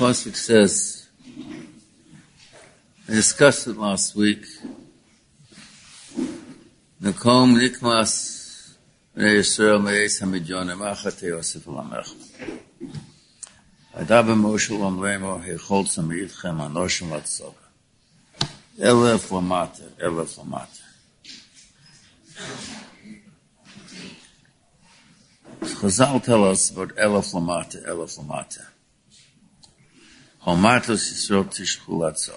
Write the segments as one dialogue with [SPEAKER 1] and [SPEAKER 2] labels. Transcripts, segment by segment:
[SPEAKER 1] Pasuk says, I discussed it last week, Nakom Nikmas Yisrael Me'ez HaMidyonim Achat Yosef L'Amech Adaber Moshe L'Amlemo Hechol Tzamiyitchem Anoshim L'Tzoga Elef L'Mata, Elef L'Mata. Chazal tell us about Elef L'Mata, Elef L'Mata. Homatos Yisrael Tishchu L'Tzoga.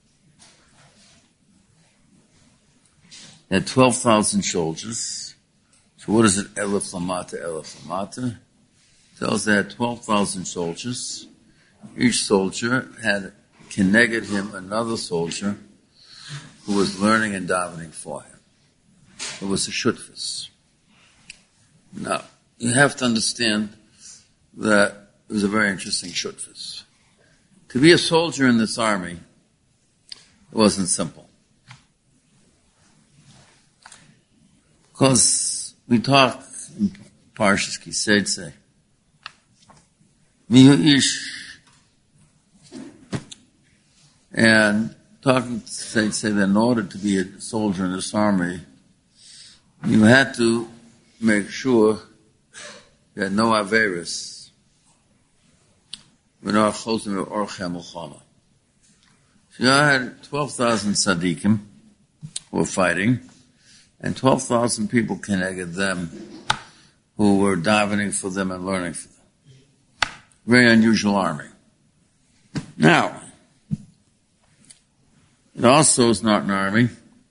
[SPEAKER 1] They had 12,000 soldiers. So what is it? Elef L'Mata, Elef L'Mata. Tells they had 12,000 soldiers. Each soldier had connected him another soldier who was learning and davening for him. It was a shutfus. Now, you have to understand that it was a very interesting shutfus. To be a soldier in this army, it wasn't simple. Because we talk in Parshas Kiseitze, Mihu Ish, and talking to Kiseitze that in order to be a soldier in this army, you had to make sure you had no Averis. So you had 12,000 Tzaddikim who were fighting, and 12,000 people connected them who were davening for them and learning for them. Very unusual army. Now, it also is not an army,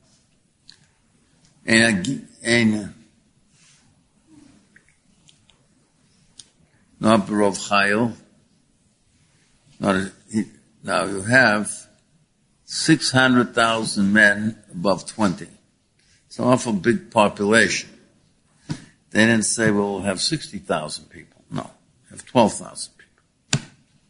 [SPEAKER 1] and not Barov Chayil. Now you have 600,000 men above 20. It's an awful big population. They didn't say, well, we'll have 60,000 people. No, we have 12,000 people.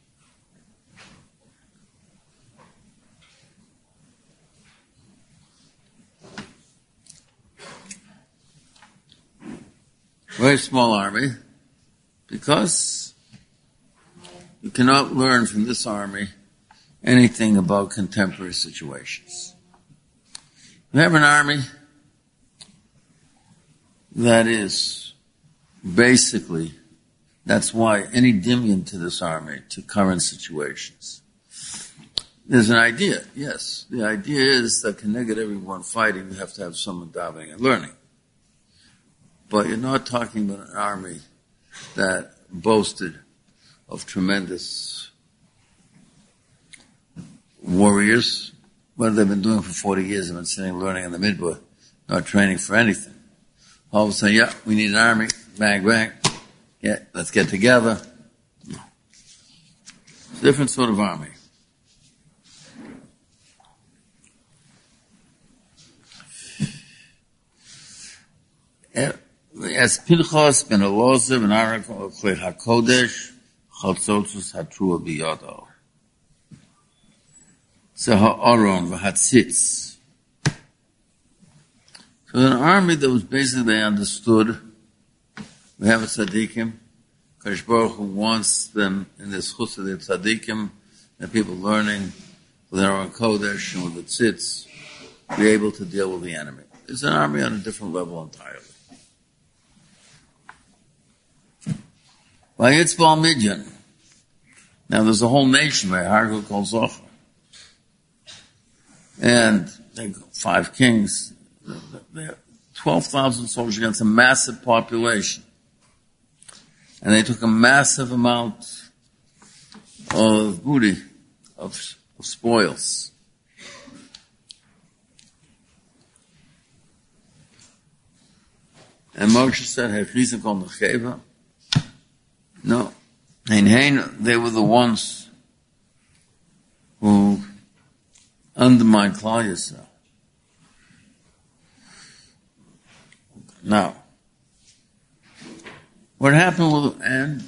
[SPEAKER 1] Very small army, because you cannot learn from this army anything about contemporary situations. You have an army that is basically, that's why any dimion to this army, to current situations. There's an idea, yes. The idea is that connected everyone fighting, you have to have someone davening and learning. But you're not talking about an army that boasted of tremendous warriors. What they've been doing for 40 years, they've been sitting learning in the midbar, not training for anything. All of a sudden, yeah, we need an army. Bang, bang. Yeah, let's get together. No. It's a different sort of army. As Pinchas ben Elazar ben Aaron Klei HaKodesh Chaltzotus Hatrua Biyado. So Ha'aron v'Hatzitz. So an army that was basically, they understood, we have a tzaddikim, Kadosh Baruch Hu wants them in this chus of the tzaddikim, and people learning with their own kodesh and with the tzitz, be able to deal with the enemy. It's an army on a different level entirely. Vayitz Bal Midyan. Now there's a whole nation there, Hargu called Zohar. And they got 5 kings. They have 12,000 soldiers against a massive population. And they took a massive amount of booty, of spoils. And Moshe said, Hechizak on the Cheva. No. They were the ones who undermined Klal Yisrael. Now, what happened with, and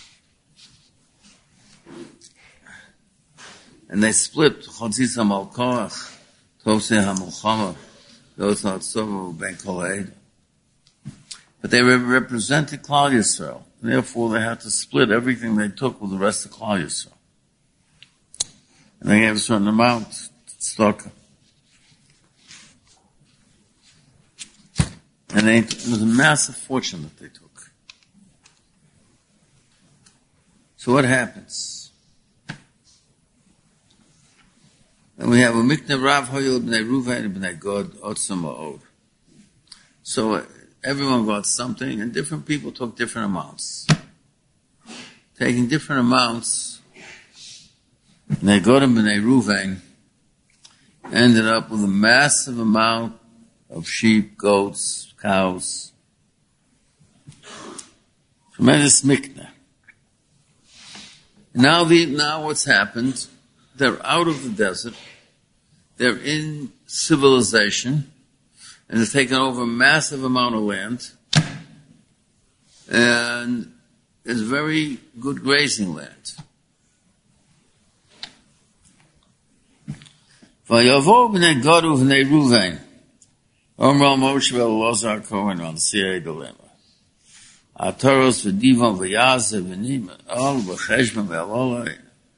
[SPEAKER 1] they split, Chotzis HaMalkoach, Tovsei HaMelchama, those Hatzovu Ben Kol. But they represented Klal Yisrael. Therefore, they had to split everything they took with the rest of Klal Yisrael. And they gave a certain amount, tzedakah. And it was a massive fortune that they took. So what happens? And we have a mikne Rav Hoyel b'nei Ruvain b'nei Gad otzam ha'od. So everyone got something, and different people took different amounts. Taking different amounts, b'nei Gad and b'nei Ruvain ended up with a massive amount of sheep, goats, cows. Tremendous mikne. Now what's happened? They're out of the desert. They're in civilization. And they've taken over a massive amount of land. And it's very good grazing land. Vayavo b'nei Gad u'b'nei Ruvain. Omral Moshe v'Elazar Kohen on Sirei Dilema. Ataros v'Divan v'Yazer v'Nima Al v'Cheshbon v'Elolai.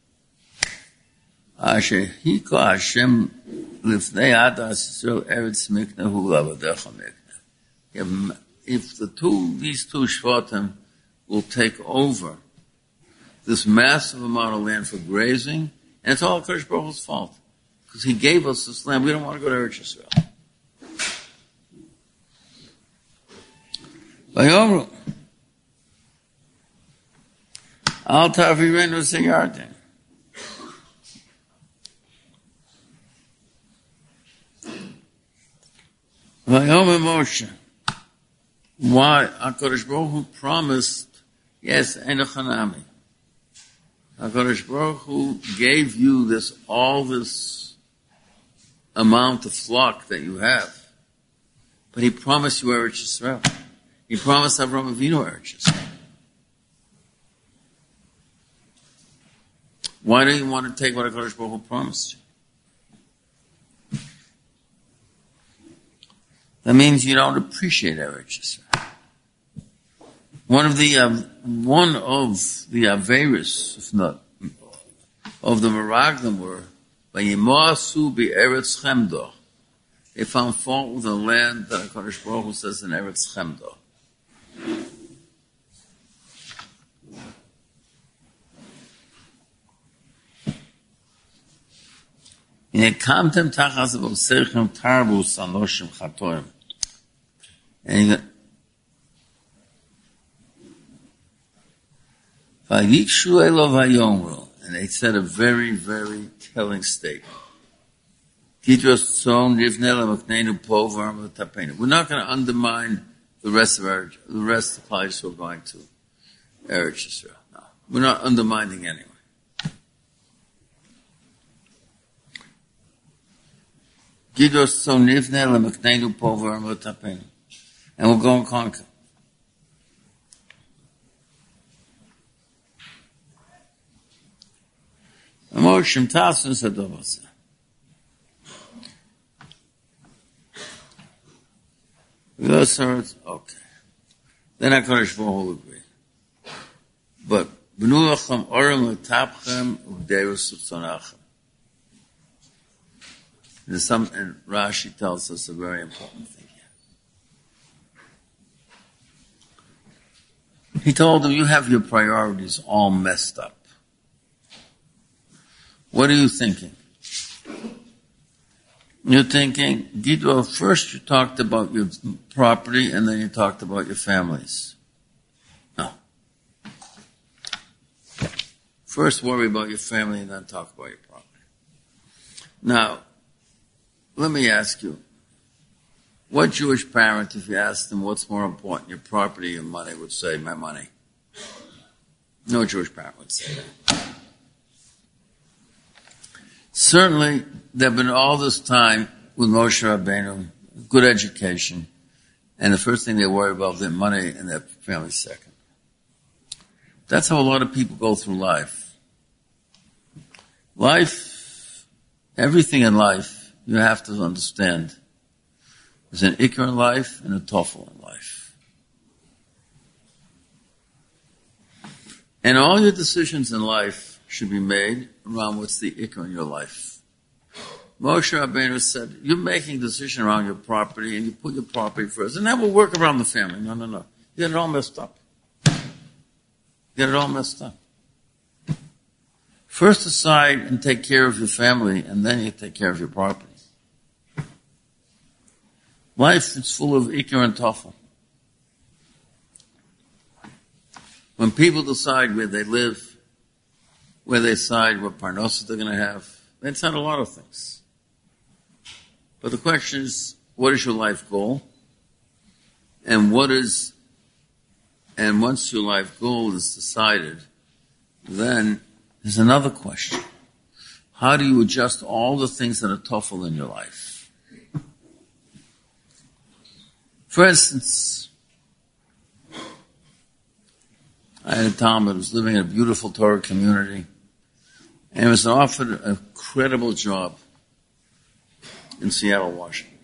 [SPEAKER 1] Asher Hiko Hashem Lifnei Adas Yisrael Eretz Mikna Hu Lavadecha Mikna. If these two Shvatim will take over this massive amount of land for grazing, and it's all HaKadosh Baruch Hu's fault. Because He gave us this land. We don't want to go to Eretz Yisrael. Vayomru Al Tavirenu Seyarden. Vayomer Moshe. Why? HaKadosh Baruch Hu promised, yes, Enochanami. HaKadosh Baruch Hu gave you all this amount of flock that you have. But He promised you Eretz Yisrael. He promised Avraham Avinu Eretz Yisrael. Why do you want to take what HaKadosh Baruch Hu promised you? That means you don't appreciate Eretz Yisrael. One of the Averis, if not, of the Meraglim were, Vayimasu be'eretz Chemdo. They found fault with the land that HaKadosh Baruch Hu says in Eretz Chemdo. In Kamtem Tachas V'Serchem Tarbus Anoshim Chatoim. And Vayikshu Elo Vayomru. And they said a very, very telling statement. Kidros Tzon Rivnel Maknenu Povar Tapenu. We're not going to undermine the rest of the place who are going to Eretz Yisrael. No. We're not undermining anyone. Kidros Tzon Rivnel Maknenu Povar Tapenu. And we'll go and conquer. Emotion Tasun Sadovasa. Okay. Then HaKadosh Baruch Hu will agree. But B'nu Lachem Orem L'Tapchem U'Derus U'Tzonachem. And Rashi tells us a very important thing here. He told them, you have your priorities all messed up. What are you thinking? You're thinking, Gidro, first you talked about your property and then you talked about your families. No. First worry about your family and then talk about your property. Now, let me ask you, what Jewish parent, if you asked them what's more important, your property or money, would say, my money? No Jewish parent would say that. Certainly, there have been all this time with Moshe Rabbeinu, good education, and the first thing they worry about is their money and their family second. That's how a lot of people go through life. Life, everything in life, you have to understand, there's an ikar in life and a tofel in life. And all your decisions in life should be made around what's the ikr in your life. Moshe Rabbeinu said, you're making a decision around your property and you put your property first, and that will work around the family. No. You get it all messed up. First decide and take care of your family, and then you take care of your property. Life is full of ikr and tafel. When people decide where they live, where they decide what parnosa they're going to have, they decide a lot of things. But the question is, what is your life goal? And once your life goal is decided, then there's another question. How do you adjust all the things that are tafel in your life? For instance, I had a Talmud who was living in a beautiful Torah community, and was offered an incredible job in Seattle, Washington.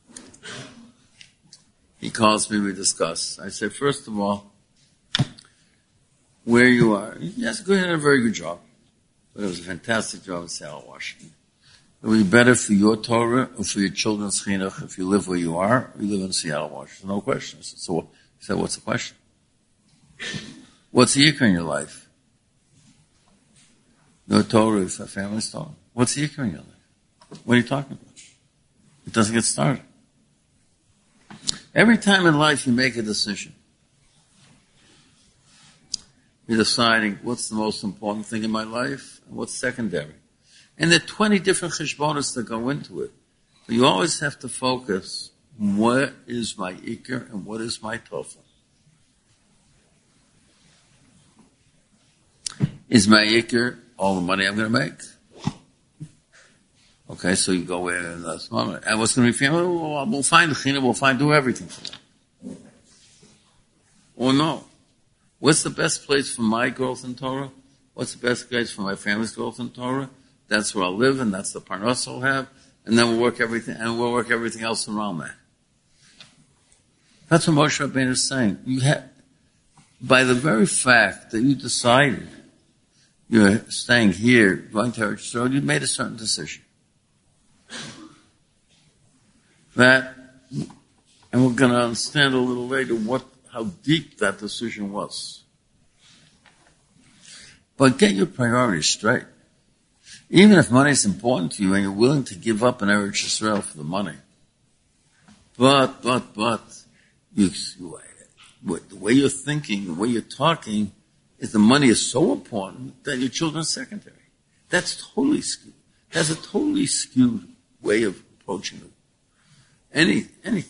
[SPEAKER 1] He calls me, we discuss. I said, first of all, where you are, yes, go ahead, a very good job. But it was a fantastic job in Seattle, Washington. It would be better for your Torah or for your children's chinuch if you live where you are, or you live in Seattle, Washington. No question. So he said, what's the question? What's the ikr in your life? No Torah is a family's Torah. What's the ikr in your life? What are you talking about? It doesn't get started. Every time in life you make a decision, you're deciding what's the most important thing in my life and what's secondary. And there are 20 different cheshbonos that go into it. But you always have to focus, what is my ikr and what is my tofel? Is my ikr all the money I'm going to make? Okay, so you go in and that's money. And what's going to be family? Well, we'll find the china, do everything for them. Or no. What's the best place for my growth in Torah? What's the best place for my family's growth in Torah? That's where I'll live, and that's the parnos I'll have, and then we'll work everything else around that. That's what Moshe Rabbeinu is saying. By the very fact that you decided you're staying here, going to Eretz Yisrael, you made a certain decision. And we're going to understand a little later how deep that decision was. But get your priorities straight. Even if money is important to you and you're willing to give up an Eretz Yisrael for the money. But, the way you're thinking, the way you're talking, is the money is so important that your children are secondary. That's totally skewed. That's a totally skewed way of approaching it. Anything.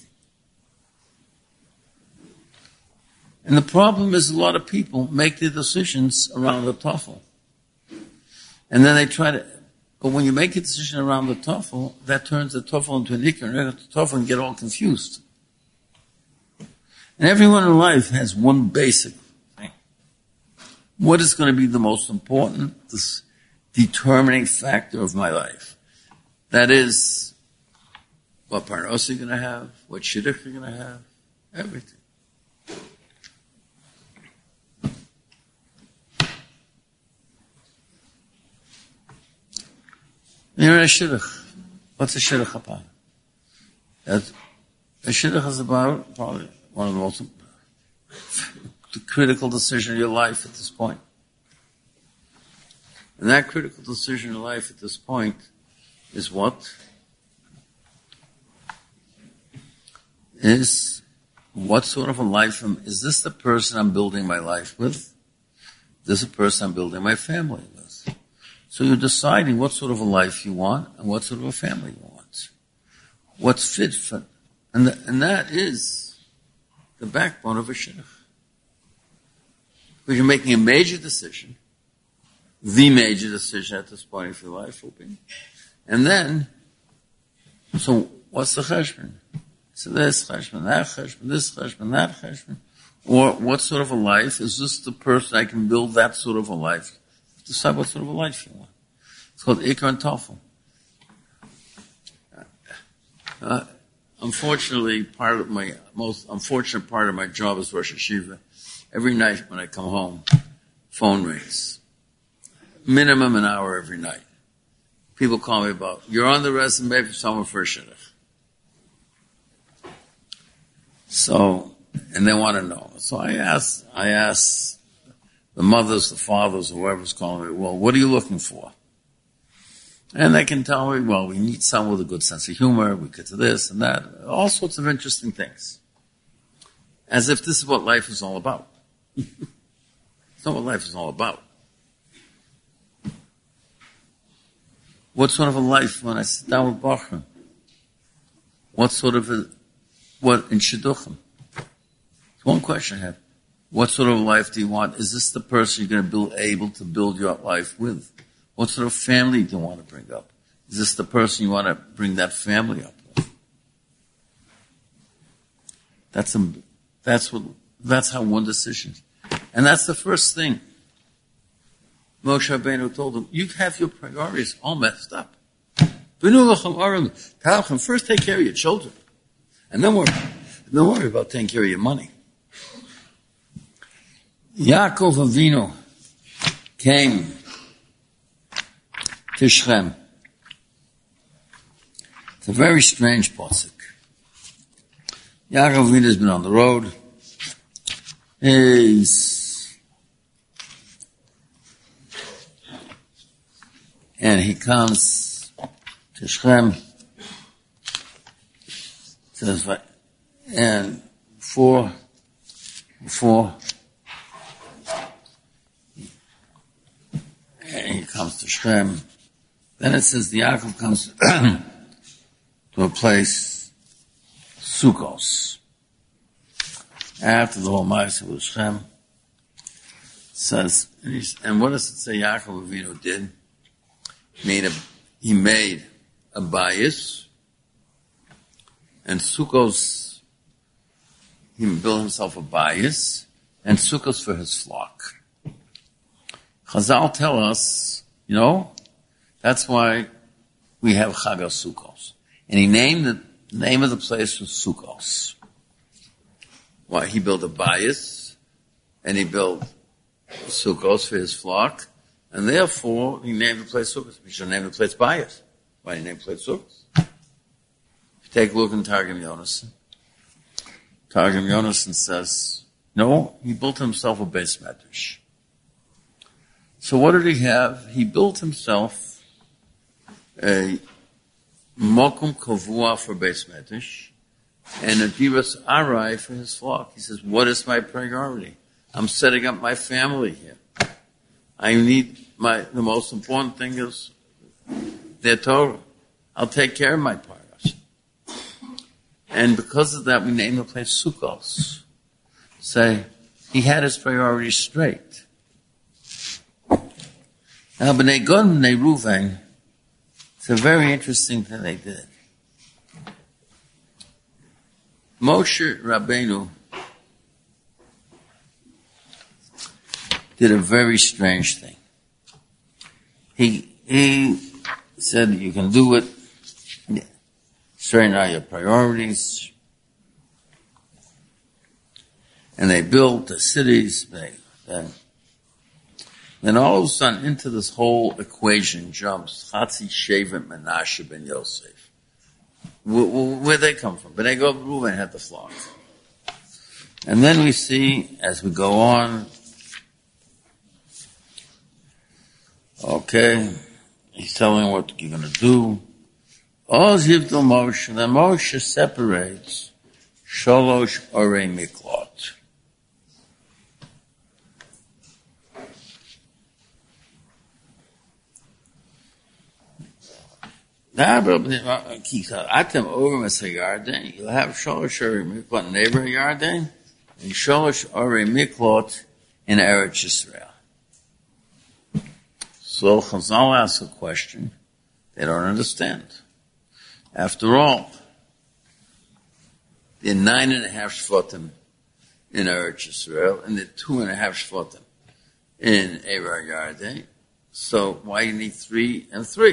[SPEAKER 1] And the problem is a lot of people make their decisions around the tafel. And then they but when you make a decision around the tafel, that turns the tafel into an ikr, and the tafel and get all confused. And everyone in life has one basic thing. What is going to be the most important, this determining factor of my life? That is, what parnos you're going to have, what shidduch you're going to have, everything. You're in a shidduch. What's a shidduch about? A shidduch is about probably one of the most critical decisions of your life at this point. And that critical decision in life at this point is what? Is what sort of a life is this the person I'm building my life with? Is this the person I'm building my family with? So you're deciding what sort of a life you want and what sort of a family you want. What's fit for, and that is the backbone of a shidduch. Because you're making a major decision, the major decision at this point of your life will be. And then, so what's the cheshbon? So this cheshbon, that cheshbon, this cheshbon, that cheshbon. Or what sort of a life? Is this the person I can build that sort of a life? Decide what sort of a life you want. It's called ikr and tafel. Unfortunately, most unfortunate part of my job is Rosh Hashiva. Every night when I come home, phone rings. minimum an hour every night. People call me about, you're on the resume for someone for a shidduch. So, and they want to know. So I ask the mothers, the fathers, whoever's calling me, well, what are you looking for? And they can tell me, well, we need someone with a good sense of humor, we get to this and that, all sorts of interesting things. As if this is what life is all about. It's not what life is all about. What sort of a life when I sit down with Bachman? What sort of a, what in Shidduchim? It's one question I have. What sort of life do you want? Is this the person you're going to be able to build your life with? What sort of family do you want to bring up? Is this the person you want to bring that family up with? That's how one decision. And that's the first thing Moshe Rabbeinu told him. You have your priorities all messed up. First take care of your children. And then worry about taking care of your money. Yaakov Avinu came to Shechem. It's a very strange pasuk. Yaakov Avinu has been on the road. And he comes to Shechem. Says, and before and he comes to Shechem. Then it says the Yaakov comes to a place, Sukkos. After the whole Ma'aseh with Shechem, says, and what does it say Yaakov Avinu did? He made a bayis, and Sukkos, he built himself a bayis, and Sukkos for his flock. Chazal tell us, that's why we have Chag Sukkos. And he named the name of the place was Sukkos. Why? He built a bayis, and he built Sukkos for his flock, and therefore he named the place Sukkos. He should name the place bayis. Why did he name the place Sukkos? If you take a look in Targum Yonason, Targum Yonason says, no, he built himself a beis medrash. So what did he have? He built himself a mokum kavua for beis medrash and a diras arai for his flock. He says, what is my priority? I'm setting up my family here. I need the most important thing is their Torah. I'll take care of my priorities. And because of that, we named the place Sukkos. Say, he had his priorities straight. Now, B'nai Gad and B'nai Ruvain, it's a very interesting thing they did. Moshe Rabbeinu did a very strange thing. He said, you can do it, straighten out your priorities. And they built the cities, then all of a sudden into this whole equation jumps Chatzi Shevet Menashe ben Yosef. Where they come from? B'nai Gad Reuven had the flock. And then we see, as we go on, okay, he's telling what you're going to do. Oz Yivdel Moshe, then Moshe separates Sholosh Orei Miklot. You'll have Sholosh Orei Miklot in neighbor Yarden, and Sholosh Orei Miklot in Eretz Yisrael. So Chazal asks a question they don't understand. After all, there are 9.5 Shvatim in Eretz Yisrael, and there are 2.5 Shvatim in Evar Yarden. So why you need 3 and 3?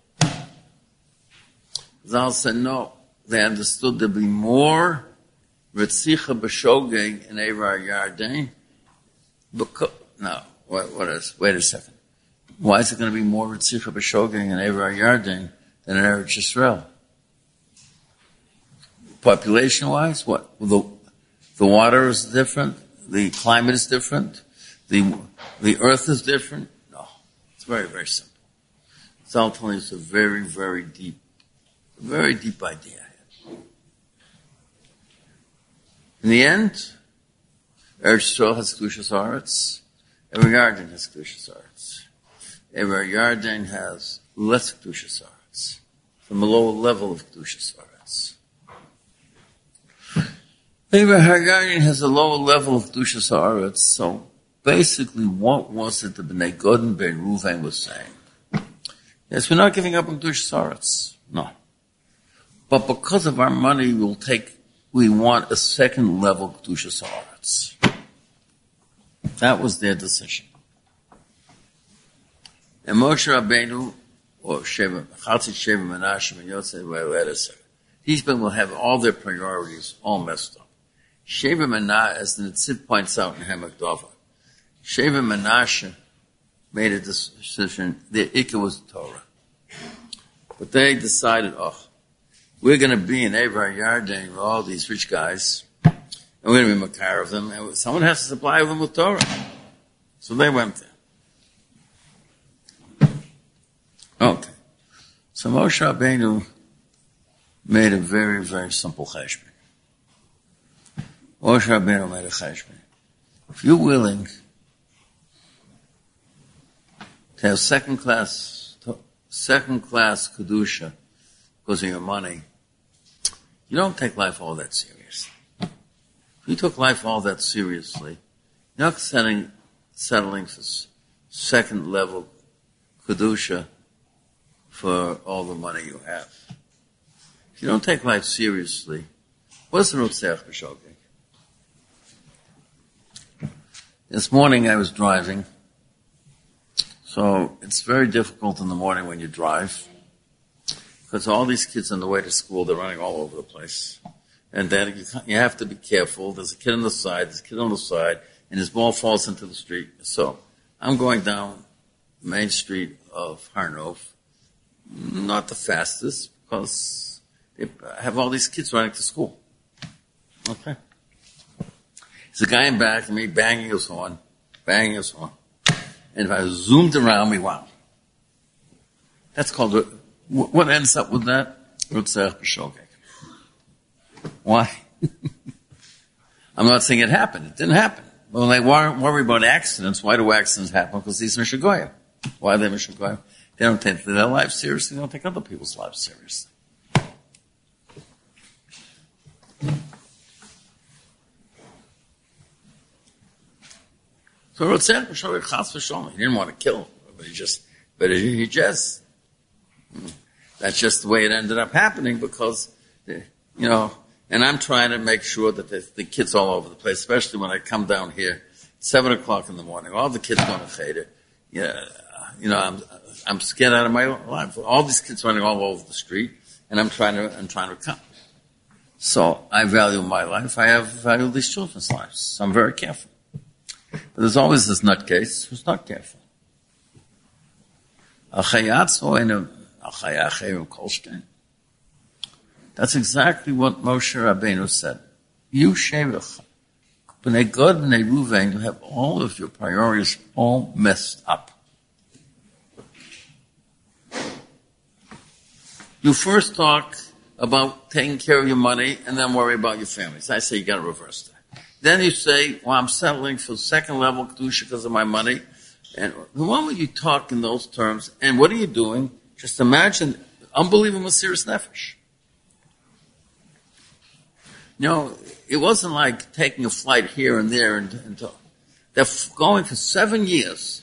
[SPEAKER 1] Chazal said no. They understood there'd be more Retzicha B'Shogeg in Evar Yarden. No, what is? Wait a second. Why is it going to be more Ritzicha B'Shogeg and Ever Yardin than in Eretz Yisrael? Population-wise, what? The water is different. The climate is different. The earth is different. No, it's very, very simple. It's ultimately it's a very, very deep idea. In the end, Eretz Yisrael has Kedushas Haaretz. Ever Yardin has Kedushas Haaretz. Ever Yardin has less Kedushas Haaretz, from a lower level of Kedushas Haaretz. Ever Yardin has a lower level of Kedushas Haaretz, so basically what was it the Bnei Gad and Ben Ruvain was saying? Yes, we're not giving up on Kedushas Haaretz. No. But because of our money, we want a second level Kedushas Haaretz. That was their decision. And Moshe Rabbeinu, or Chatzit Sheva Menashe and Yotzei Vayeled, these people will have all their priorities all messed up. Sheva Menashe, as the Nitzit points out in Hamak Dova, Sheva Menashe made a decision, their Ikka was Torah. But they decided, we're going to be in Ever Yardin with all these rich guys, and we're going to be Makar of them, and someone has to supply them with Torah. So they went there. Okay. So Moshe Rabbeinu made a very, very simple cheshbon. Moshe Rabbeinu made a cheshbon. If you're willing to have second class Kedusha because of your money, you don't take life all that seriously. If you took life all that seriously, you're not settling for second level Kedusha for all the money you have. If you don't take life seriously, what's the Rotzeach B'Shogeg? This morning I was driving, so it's very difficult in the morning when you drive, because all these kids on the way to school, they're running all over the place. And then you have to be careful. There's a kid on the side, and his ball falls into the street. So I'm going down the main street of Har Nof, not the fastest, because they have all these kids running to school. Okay. There's a guy in back of me banging his horn. And if I zoomed around me, wow. That's called, what ends up with that? Rotzeach B'Shogeg. Why? I'm not saying it happened. It didn't happen. But when they worry about accidents, why do accidents happen? Because these are Mishagoyim. Why are they Mishagoyim? They don't take their lives seriously. They don't take other people's lives seriously. So Rotzeach B'Shogeg Chas v'Sholom. He didn't want to kill, but he just, that's just the way it ended up happening because, and I'm trying to make sure that the kids all over the place, especially when I come down here, 7 o'clock in the morning, all the kids going to Cheder. I'm scared out of my life. All these kids running all over the street, and I'm trying to come. So I value my life. I value these children's lives. So I'm very careful. But there's always this nutcase who's not careful. That's exactly what Moshe Rabbeinu said. You Shevach, Bnei Gad, Bnei Ruvain, you have all of your priorities all messed up. You first talk about taking care of your money and then worry about your families. I say you got to reverse that. Then you say, well, I'm settling for second level Kedusha because of my money. And the moment you talk in those terms, and what are you doing? Just imagine unbelievable serious nefesh. It wasn't like taking a flight here and there and they're going for 7 years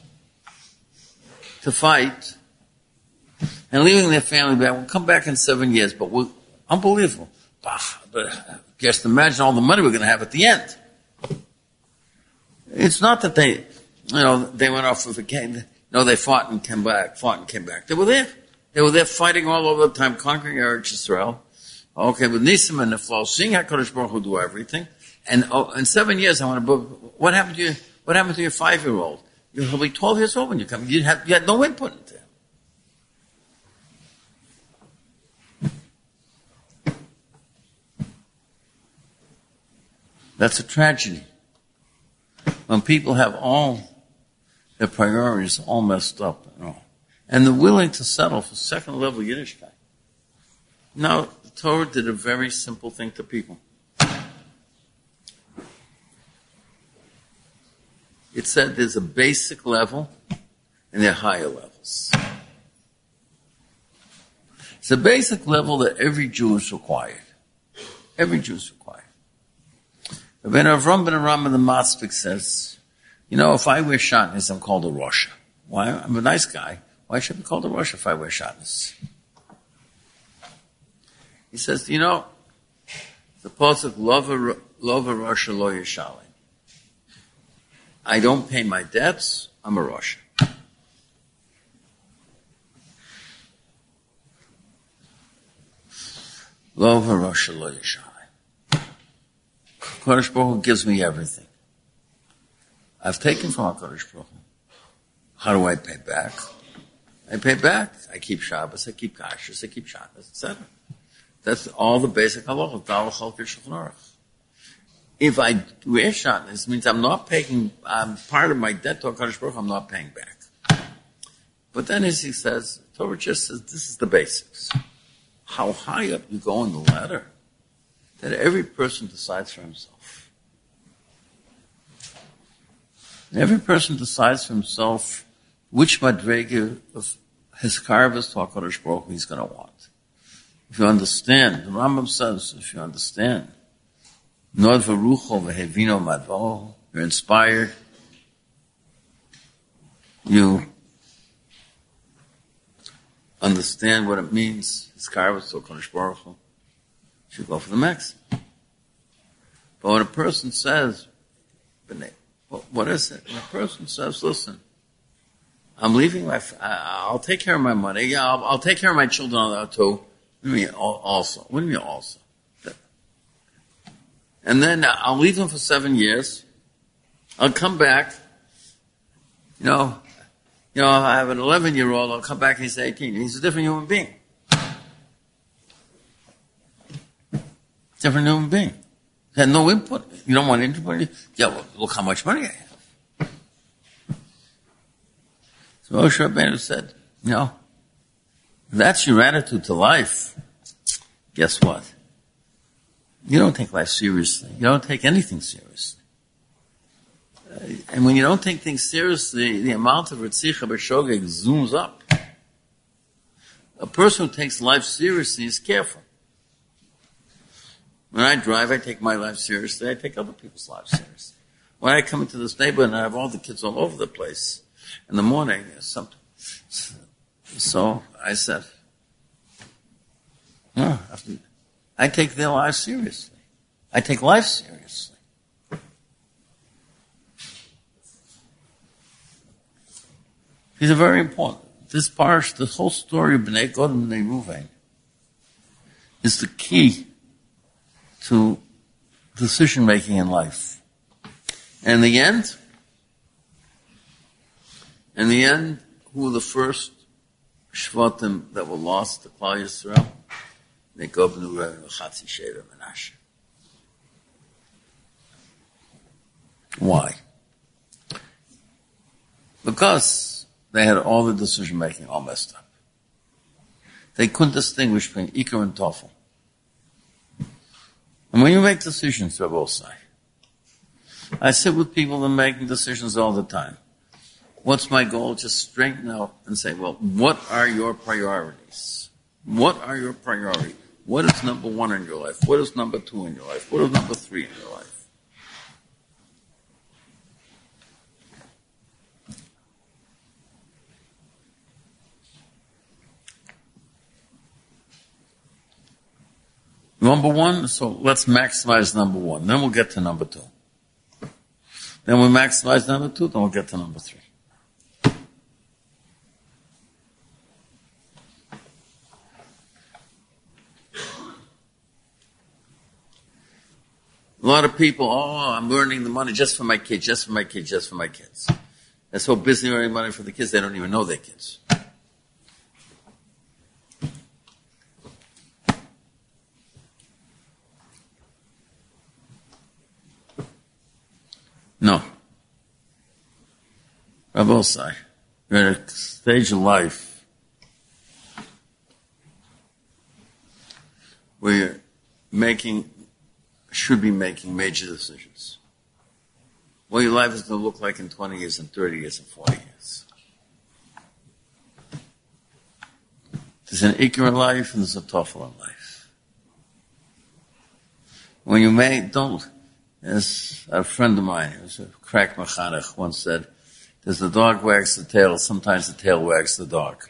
[SPEAKER 1] to fight and leaving their family back. We'll come back in 7 years, but we're unbelievable. But just imagine all the money we're going to have at the end. It's not that they went off for vacation. No, they fought and came back. They were there. They were there fighting all over the time, conquering Eretz Yisrael. Okay, with Nisim and Neflo, seeing HaKadosh Baruch Hu do everything. And in 7 years, I want to book, what happened to your 5-year-old? He'll be 12 years old when you come. You had no input into him. That's a tragedy. When people have all their priorities all messed up, and they're willing to settle for second level Yiddishkeit. Now, the Torah did a very simple thing to people. It said there's a basic level and there are higher levels. It's a basic level that every Jew is required. Every Jew is required. Rabbi Avram ben Aram the Maspik says, if I wear shatnez, I'm called a Rosha. Why? I'm a nice guy. Why should I be called a Rosha if I wear shatnez? He says, the pasuk Lova Rosha lo yeshalem. I don't pay my debts, I'm a Rosha. Lova Rosha lo yeshalem. HaKadosh Baruch Hu gives me everything. I've taken from HaKadosh Baruch Hu. How do I pay back? I pay back. I keep Shabbos, I keep Kashrus, I keep Shabbos, etc. That's all the basic halachot. Dal Chol Shulchan Aruch. If I wear shatnez, means I'm part of my debt to HaKadosh Baruch Hu, I'm not paying back. But then as he says, Torah just says, this is the basics. How high up you go in the ladder, that every person decides for himself. Every person decides for himself which madrega of his karvas to HaKadosh Baruch Hu he's going to want. If you understand, the Rambam says, if you understand, Nod v'rucho v'hevino madvo, you're inspired, you understand what it means, his karvas to HaKadosh Baruch Hu, you should go for the maximum. But when a person says, what is it? When a person says, listen, I'm leaving I'll take care of my money. Yeah, I'll take care of my children too. What do you mean also? What do you mean also? And then I'll leave them for 7 years. I'll come back. I have an 11-year-old. I'll come back and he's 18. He's a different human being. Different human being. He had no input. You don't want input? Yeah, well, look how much money I have. So Moshe Rabbeinu said, that's your attitude to life. Guess what? You don't take life seriously. You don't take anything seriously. And when you don't take things seriously, the amount of Ritzicha B'Shogeg zooms up. A person who takes life seriously is careful. When I drive, I take my life seriously. I take other people's lives seriously. When I come into this neighborhood and I have all the kids all over the place, in the morning, so I said, I take their lives seriously. I take life seriously. These are very important. This parish, the whole story of Bnei Gad and Bnei Ruvain is the key to decision making in life. And in the end, who were the first Shvatim that were lost to Klal Yisrael? Bnei Gad, Bnei Ruvain, Chatzi Sheva, Menashe. Why? Because they had all the decision making all messed up. They couldn't distinguish between Iker and Tofel. And when you make decisions, Rabbi Osai, I sit with people that are making decisions all the time. What's my goal? Just straighten out and say, well, what are your priorities? What are your priorities? What is number one in your life? What is number two in your life? What is number three in your life? Number one, so let's maximize number one. Then we'll get to number two. Then we'll maximize number two, then we'll get to number three. A lot of people, I'm earning the money just for my kids, just for my kids, just for my kids. They're so busy earning money for the kids, they don't even know their kids. No. Rabosai, you're at a stage of life where you're should be making major decisions. What your life is going to look like in 20 years and 30 years and 40 years. There's an ikar in life and there's a tofel in life. When you as a friend of mine, who was a crack mechanech, once said, "Does the dog wags the tail? Sometimes the tail wags the dog."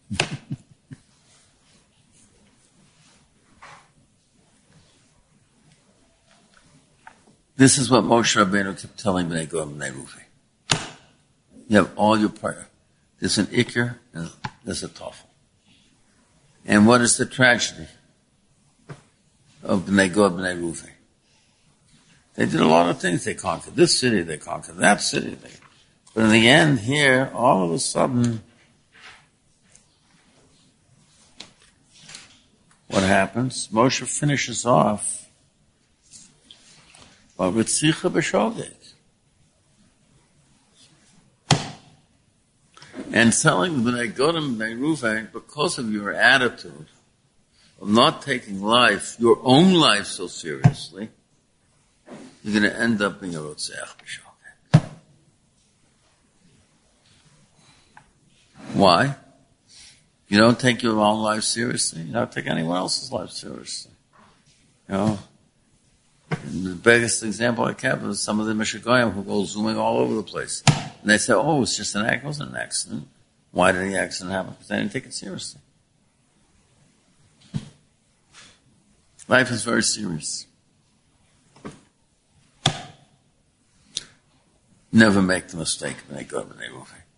[SPEAKER 1] This is what Moshe Rabbeinu kept telling Bnei Gad and Bnei Reuven. You have all your part. There's an ikar and there's a tofel. And what is the tragedy of Bnei Gad and Bnei Reuven? They did a lot of things. They conquered this city, they conquered that city. But in the end here, all of a sudden, what happens? Moshe finishes off by Ritzicha b'Shogeg. And telling Bnei Gad and Bnei Reuven, because of your attitude of not taking life, your own life so seriously, you're going to end up being a Rotzeach b'Shogeg. Why? You don't take your own life seriously. You don't take anyone else's life seriously. And the biggest example I have is some of the Mishagoyim who go zooming all over the place. And they say, oh, it's just an accident. It wasn't an accident. Why did the accident happen? Because they didn't take it seriously. Life is very serious. Never make the mistake, Bnei Gad, Bnei Reuven.